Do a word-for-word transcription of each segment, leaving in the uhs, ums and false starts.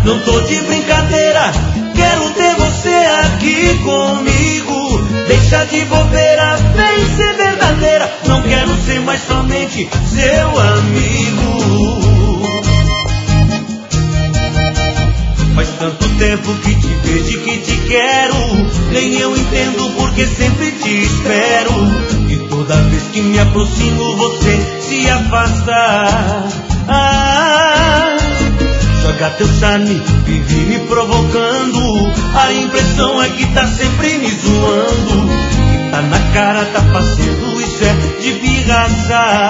não tô de brincadeira. Quero ter você aqui comigo. Deixa de bobeira, vem ser verdadeira. Não quero ser mais somente seu amigo. Faz tanto tempo que te vejo e que te quero. Nem eu entendo porque sempre te espero. E toda vez que me aproximo você se afasta. Ah, joga teu charme, vive me provocando. A impressão é que tá sempre me zoando. Que tá na cara, tá fazendo, isso é de pirraça.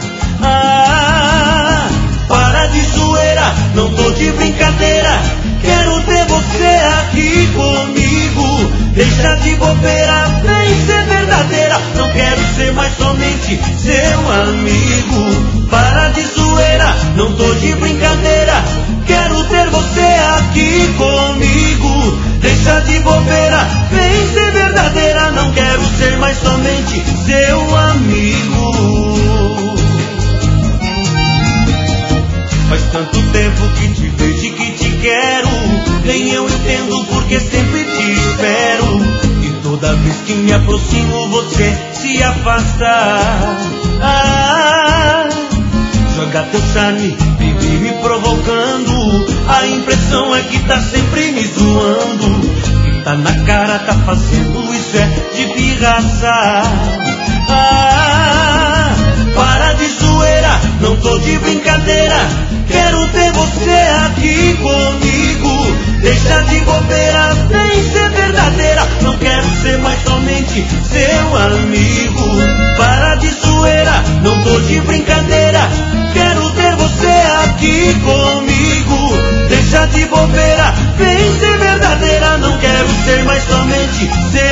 Ah, para de zoeira, não tô de brincadeira. Quero ter você aqui comigo. Deixa de bobeira, vem ser verdadeira. Não quero ser mais somente seu amigo. Para de zoeira, não tô de brincadeira. Quero ter você aqui comigo. Deixa de bobeira, vem ser verdadeira. Não quero ser mais somente seu amigo. Faz tanto tempo que te vejo e que te quero. Nem eu entendo porque sempre te espero. E toda vez que me aproximo você se afasta. Ah, joga teu charme, vive me provocando. A impressão é que tá sempre me zoando. Que tá na cara, tá fazendo, isso é de pirraça. Ah, para de zoeira, não tô de brincadeira. Quero ter você aqui comigo. Deixa de bobeira, vem ser verdadeira. Não quero ser mais somente seu amigo. Para de zoeira, não tô de brincadeira. Quero ter você aqui comigo. Deixa de bobeira, vem ser verdadeira. Não quero ser mais somente seu